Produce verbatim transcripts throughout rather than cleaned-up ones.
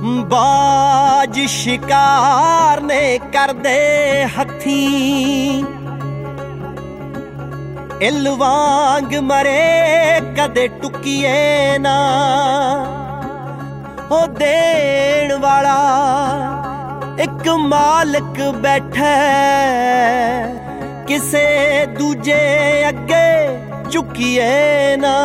बाज शिकार ने करदे हथी इल वांग मरे कदे टुकिए ना ओ देण वाला एक मालिक बैठा किसे दूजे अगे झुकिए ना।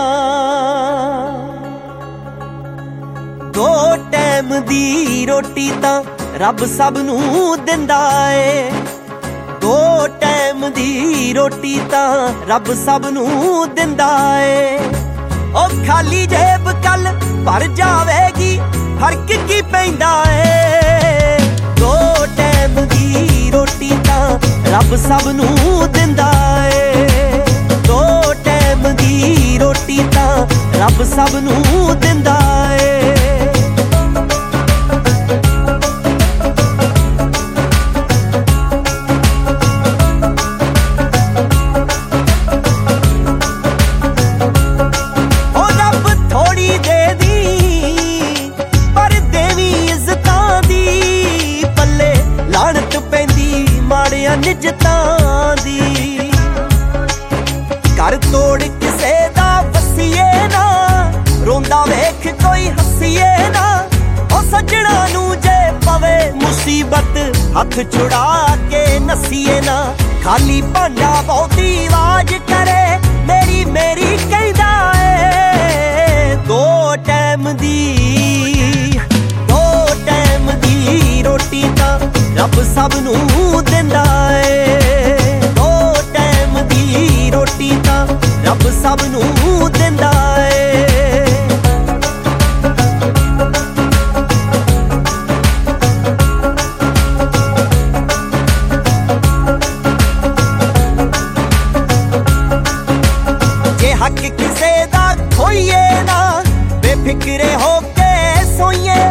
दो टाइम दी रोटी तां रब सब नूं दिंदा ए, दो टाइम दी रोटी तां रब सब नूं दिंदा ए। ओ खाली जेब कल भर जावेगी फर्क की पैंदा ए। दो टाइम दी रोटी तां रब सब नूं दिंदा ए, दो टाइम दी रोटी तां रब सब नूं दिंदा ए। निजतां दी घर तोड़ किसे दा वसीए ना, रोंदा वेख कोई हसीए ना। ओ सजना नू जे पवे मुसीबत हथ छुड़ा के नसीए ना। खाली भांडा बहुती आवाज करे मेरी मेरी कहदा ए। दो टाइम दी दो टाइम दी रोटी तां रब सब नूं दिंदा ए, दो टाइम दी रोटी तां रब सब नूं दिंदा ए। जे हक किसे दा खोइए ना बेफिक्रे हो के सोइए,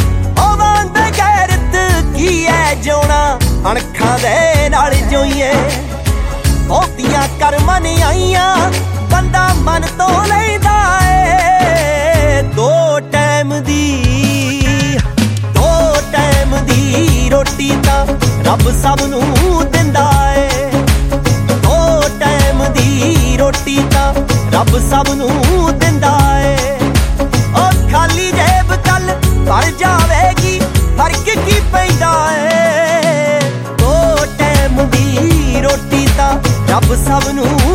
अणखां दे नाल जोइए। बहुतियां करमां ने आईयां बंदा मन तो लैंदा ए। दो टाइम दी दो टाइम दी रोटी तां रब सब नूं दिंदा ए, दो टाइम दी रोटी तां रब सब नूं दिंदा ए। ओ खाली जेब कल भर जावेगी फर्क की पैंदा ए। रोटी तां रब सब नूं